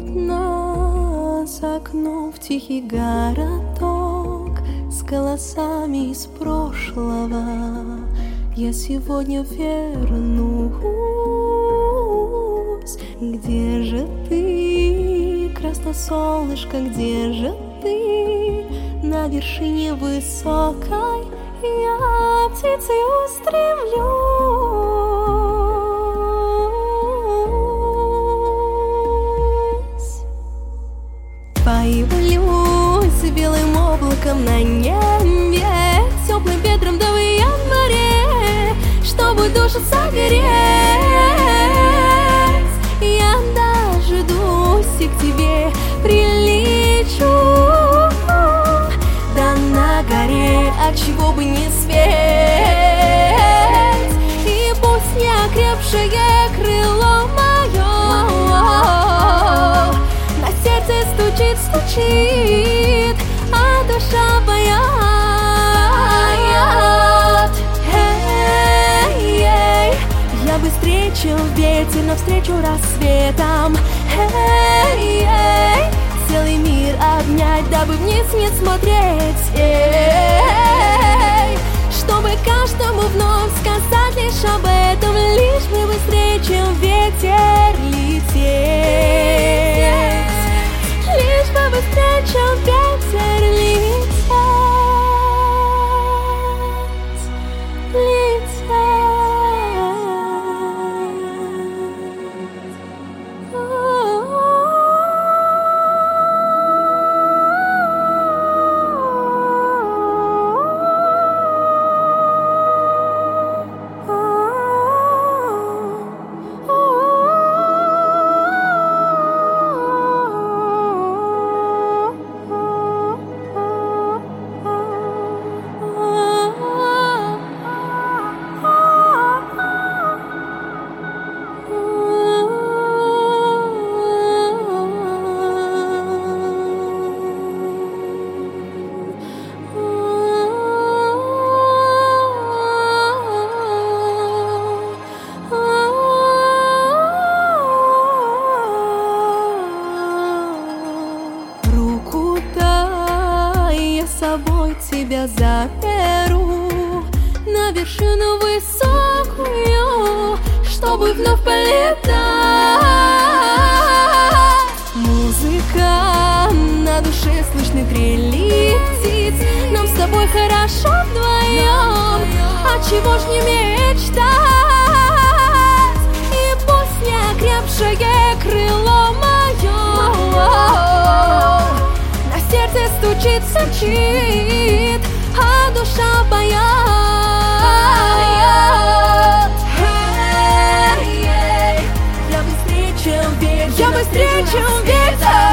окна за окном в тихий городок с голосами из прошлого. Я сегодня вернусь. Где же ты, красносолнышко, где же ты? На вершине высокой я птицей устремлюсь. Появлюсь белым облаком на небе, теплым ветром да в январе, чтобы душу согреть. Я дождусь и к тебе прилечу, да на горе, отчего бы не спеть. И пусть неокрепшее крыло мое на сердце стучит, стучит, а душа поет. Эй, я быстрее, чем ветер, навстречу рассветам. Эй, целый мир обнять, дабы вниз не смотреть. Эй, чтобы каждому вновь сказать лишь об этом, лишь бы быстрее, чем ветер лететь, лишь бы быстрее, чем ветер лететь, лететь. С собой тебя заберу на вершину высокую, чтобы вновь полетать. Музыка на душе, слышны трели птиц. Нам с тобой хорошо вдвоем, отчего ж не мечтать? И пусть неокрепшее крыло мое на сердце стучит, стучит, а душа поет. Я быстрее, чем ветер, я быстрее, чем ветер.